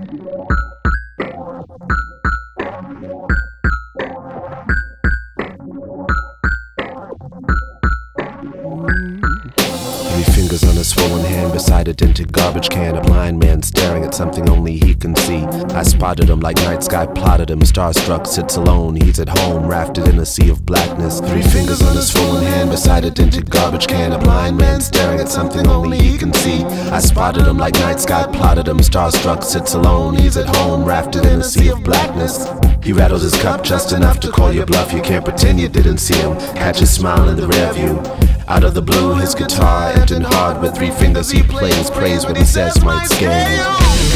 Three fingers on a swollen hand beside a dented garbage can. A blind man staring at something only he can see. I spotted him like night sky plotted him. Starstruck sits alone, he's at home, rafted in a sea of blackness. Three fingers on a swollen hand beside a dented garbage can. A blind man staring at something only he can see. I spotted him like night sky plotted him. Starstruck sits alone, he's at home, rafted in a sea of blackness. He rattles his cup just enough to call your bluff. You can't pretend you didn't see him. Catch his smile in the rear view. Out of the blue, his guitar emptying hard with three fingers he plays. Praise what he says might scare you.